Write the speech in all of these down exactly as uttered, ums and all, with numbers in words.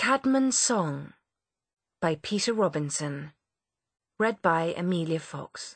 Caedmon's Song by Peter Robinson. Read by Amelia Fox.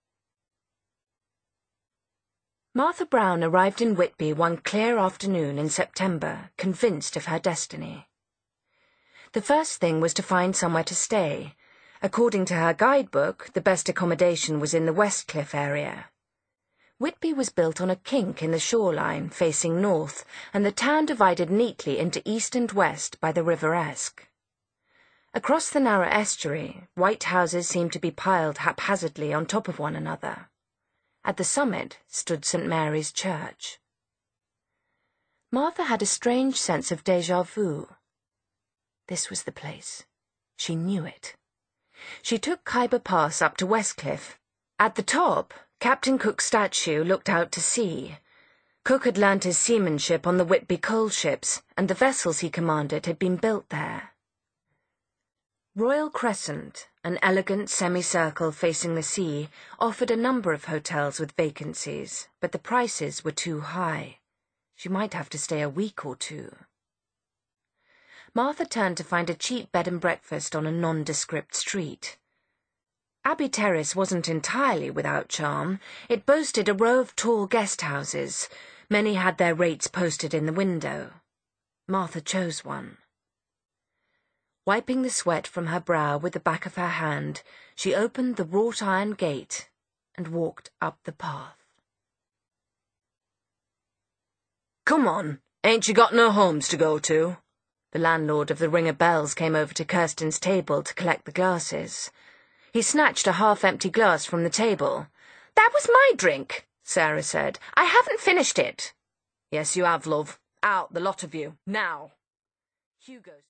Martha Brown arrived in Whitby one clear afternoon in September, convinced of her destiny. The first thing was to find somewhere to stay. According to her guidebook, the best accommodation was in the Westcliff area. Whitby was built on a kink in the shoreline facing north, and the town divided neatly into east and west by the River Esk. Across the narrow estuary, white houses seemed to be piled haphazardly on top of one another. At the summit stood Saint Mary's Church. Martha had a strange sense of déjà vu. This was the place. She knew it. She took Khyber Pass up to Westcliff. At the top, Captain Cook's statue looked out to sea. Cook had learnt his seamanship on the Whitby coal ships, and the vessels he commanded had been built there. Royal Crescent, an elegant semicircle facing the sea, offered a number of hotels with vacancies, but the prices were too high. She might have to stay a week or two. Martha turned to find a cheap bed and breakfast on a nondescript street. Abbey Terrace wasn't entirely without charm. It boasted a row of tall guest houses. Many had their rates posted in the window. Martha chose one. Wiping the sweat from her brow with the back of her hand, she opened the wrought-iron gate and walked up the path. "Come on, ain't you got no homes to go to?" The landlord of the Ring of Bells came over to Kirsten's table to collect the glasses. He snatched a half-empty glass from the table. "That was my drink," Sarah said. "I haven't finished it." "Yes, you have, love. Out, the lot of you, now." Hugo's